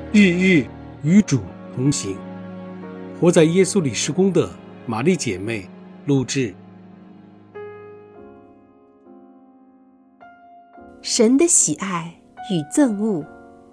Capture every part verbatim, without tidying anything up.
日日与主同行。活在耶稣里事工的玛丽姐妹录制。 神的喜爱与憎恶。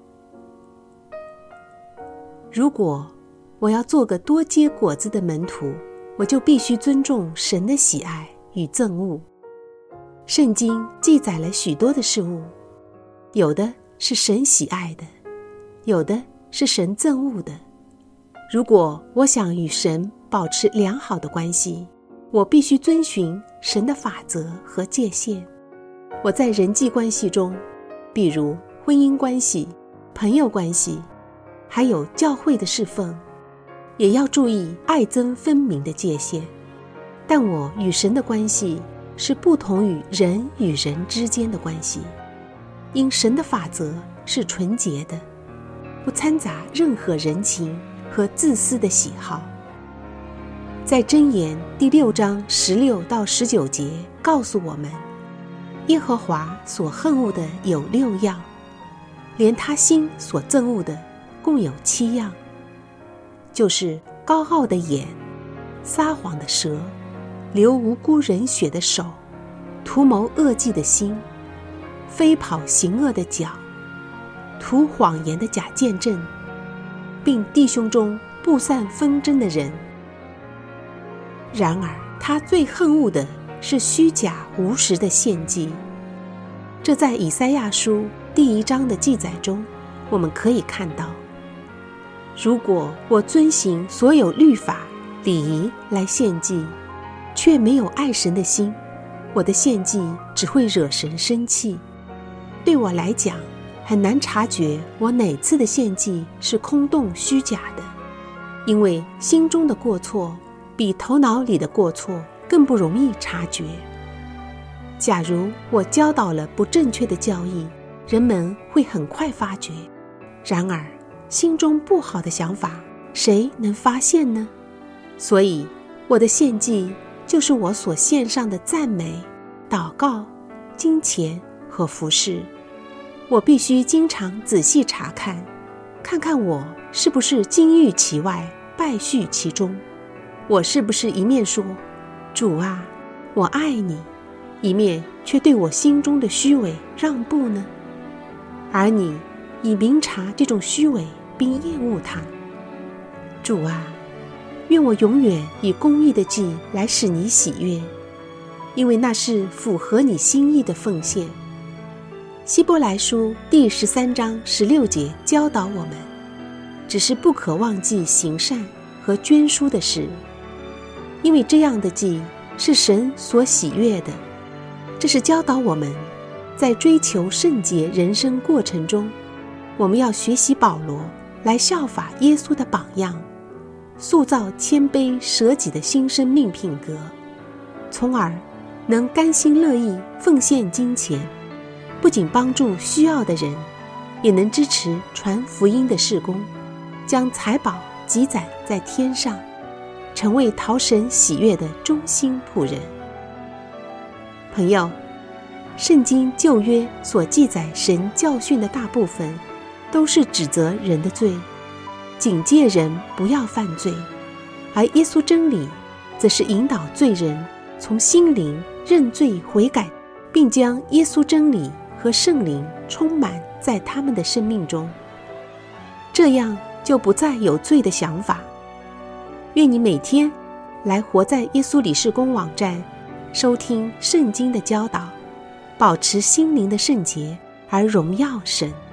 如果我要做个多结果子的门徒，我就必须尊重神的喜爱与憎恶。圣经记载了许多的事物，有的是神喜爱的，有的是神憎恶的。如果我想与神保持良好的关系，我必须遵循神的法则和界限。我在人际关系中，比如婚姻关系、朋友关系，还有教会的侍奉，也要注意爱憎分明的界限。但我与神的关系是不同于人与人之间的关系，因神的法则是纯洁的，不掺杂任何人情和自私的喜好。在箴言第六章十六到十九节告诉我们，耶和华所恨恶的有六样，连他心所憎恶的共有七样，就是高傲的眼、撒谎的舌、流无辜人血的手、图谋恶计的心、飞跑行恶的脚、图谎言的假见证，并弟兄中布散纷争的人。然而他最恨恶的是虚假无实的献祭。这在以赛亚书第一章的记载中我们可以看到，如果我遵行所有律法礼仪来献祭，却没有爱神的心，我的献祭只会惹神生气。对我来讲，很难察觉我哪次的献祭是空洞虚假的，因为心中的过错比头脑里的过错更不容易察觉。假如我教导了不正确的教义，人们会很快发觉。然而心中不好的想法，谁能发现呢？所以我的献祭就是我所献上的赞美、祷告、金钱和服事。我必须经常仔细查看，看看我是不是金玉其外，败絮其中。我是不是一面说主啊，我爱你，一面却对我心中的虚伪让步呢？而你已明察这种虚伪并厌恶它。主啊，愿我永远以公义的祭来使你喜悦，因为那是符合你心意的奉献。希伯来书第十三章十六节教导我们，只是不可忘记行善和捐书的事，因为这样的祭是神所喜悦的。这是教导我们在追求圣洁人生过程中，我们要学习保罗来效法耶稣的榜样，塑造谦卑舍己的新生命品格，从而能甘心乐意奉献金钱，不仅帮助需要的人，也能支持传福音的事工，将财宝积攒在天上，成为讨神喜悦的忠心仆人。朋友，圣经旧约所记载神教训的大部分都是指责人的罪，警戒人不要犯罪，而耶稣真理则是引导罪人从心灵认罪悔改，并将耶稣真理和圣灵充满在他们的生命中，这样就不再有罪的想法。愿你每天来活在耶稣理事工网站，收听圣经的教导，保持心灵的圣洁而荣耀神。